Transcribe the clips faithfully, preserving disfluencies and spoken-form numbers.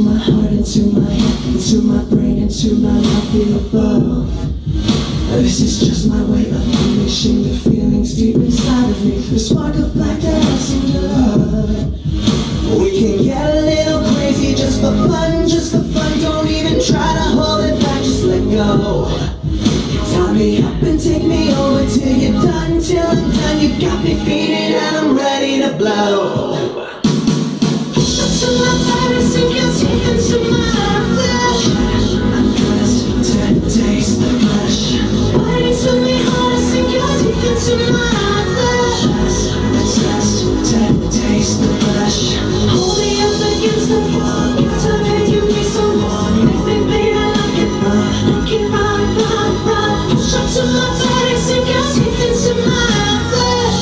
my heart, into my head, into my brain, into my life, feel above. This is just my way of unleashing the feelings deep inside of me, the spark of black that I seem to love. We can get a little crazy just for fun, just for fun. Don't even try to hold it back, just let go. Tie me up and take me over till you're done, till I'm done. You got me feeling and I'm ready to blow. Push up to my body, sink your teeth into my flesh. I'm dressed to taste the flesh. Biting to me hard, sink your teeth into my flesh. Obsessed to taste the flesh. Hold me up against the wall, give to me, give me some more. Make me bleed, I like it raw, like it raw, raw, raw. Push up to my body, sink your teeth into my flesh.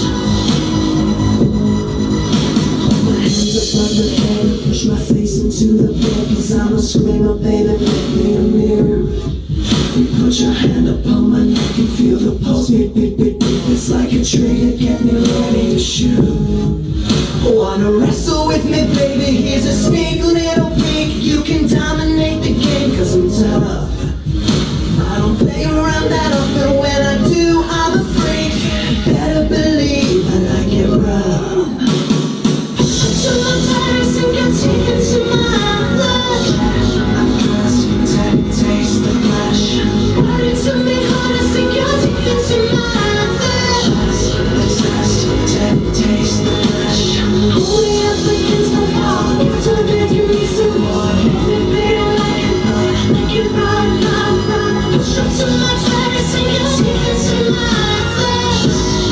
Hold my hands up on the bed, push my face into the bed, cause I'm a screamer, baby, make me a mirror. You put your hand upon my neck and feel the pulse beat, beat, beat, beat. It's like a trigger, get me ready to shoot. Wanna wrestle with me, baby? Here's a sneak little peek. You can dominate the game, cause I'm tough. I don't play around that often. When I do, I'm a freak. Better believe I like it rough. Push up to my body, sink your teeth into my flesh. I'm dressed to taste the flesh. Body to me hard, sink your teeth into my flesh. Obsessed to taste the flesh. Hold me up against the wall, give to me, give me some more. Make me bleed, I like it raw, like it raw, raw, raw. Push up to my body, sink your teeth into my flesh.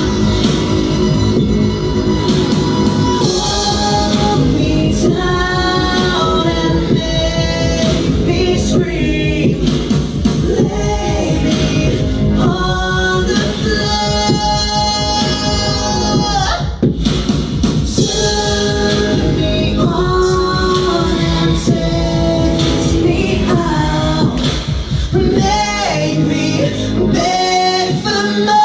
Hold me down and make me scream. Lay me on the floor. Turn me on and take me out. Make me beg for more.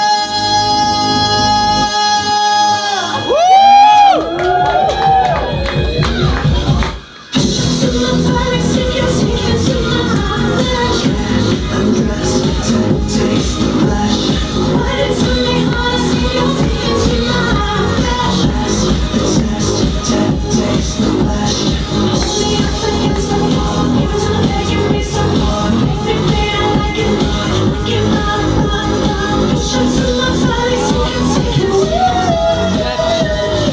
Push up to my body, sink your teeth into my flesh. I'm dressed to taste the flesh. Bite into me hard, sink your teeth into my flesh. Obsessed to taste the flesh. Hold me up against the wall, give it to me, give me some more. Make me bleed, I like it raw, like it raw, raw, raw. Push up to my body, sink your teeth into my flesh.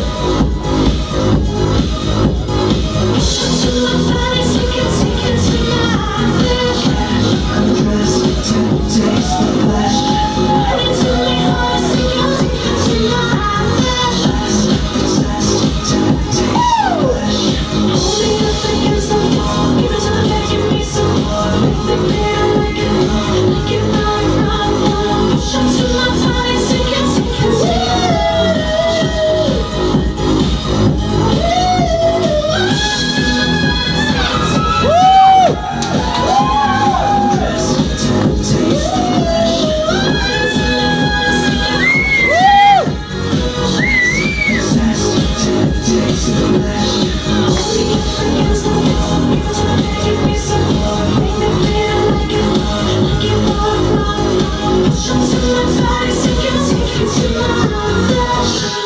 Push up to my body, sink your teeth into my flesh. I'm dressed to taste the flesh. Bite into me hard, sink your teeth into my flesh. Obsessed to taste the flesh. Hold me up against the wall, give it to me, give me some more. Make me bleed, I like it raw, like it raw, raw, raw. Push up to my body, sink your teeth into my Push up to my body, sink your teeth into my flesh.